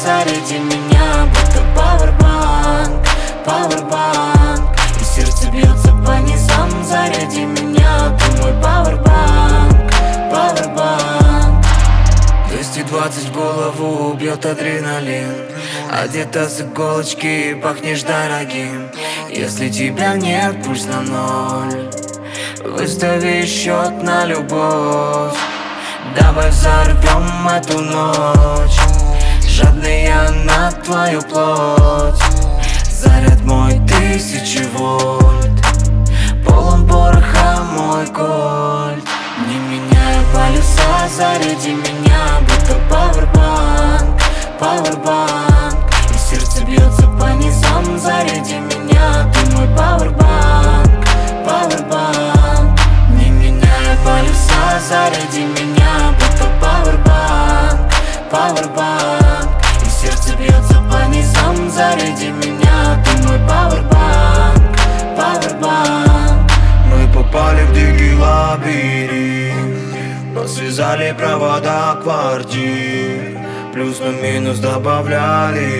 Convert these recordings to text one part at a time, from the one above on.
заряди меня, будто пауэрбанк, пауэрбанк. И сердце бьется по низам, заряди меня, ты мой пауэрбанк, пауэрбанк. 220 в голову, бьет адреналин. Одета с иголочки, пахнешь дорогим. Если тебя нет, пульс на ноль. Выстави счет на любовь. Давай взорвем эту ночь. Жадный я на твою плоть. Заряд мой 1000 вольт. Полон пороха мой кольт. Не меняя полюса, заряди меня, будто пауэрбанк, пауэрбанк. И сердце бьется по низам, заряди меня, ты мой пауэрбанк, пауэрбанк. Не меняя полюса, заряди меня, будто пауэрбанк, пауэрбанк. И сердце бьется по низам, заряди меня, ты мой пауэрбанк, пауэрбанк. Мы попали в дикий лабиринт, но связали провода квартир. Плюс на минус добавляли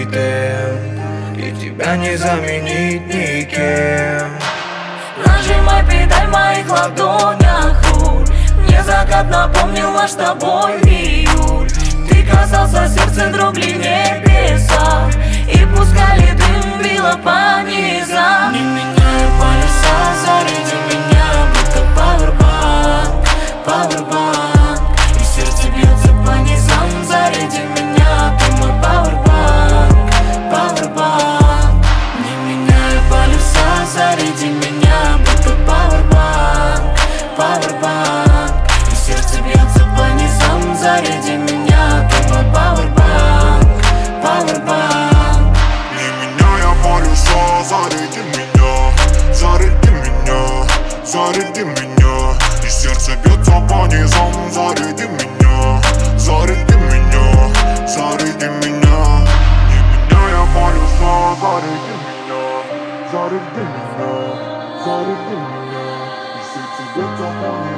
темп, и тебя не заменить никем. Нажимай педаль в моих ладонях, руль. Мне закат напомнил наш с тобой июль. Ты касался сердца, другли небеса, и пускали дым, било по низам. Не меняя полюса, заряди меня, будто пауэрбанк, пауэрбанк. И сердце бьется по низам, заряди меня, ты мой пауэрбанк, пауэрбанк. Не меняя полюса, заряди меня, будто пауэрбанк, пауэрбанк. И сердце бьется по низам, заряди меня, ты мой пауэрбанк, пауэрбанк. Не меняя полюса, заряди меня, заряди меня, заряди меня. И сердце бьется по низам, заряди меня, заряди меня, заряди меня. Не меняя полюса, заряди меня, заряди меня, заряди меня. И сердце бьется по низам.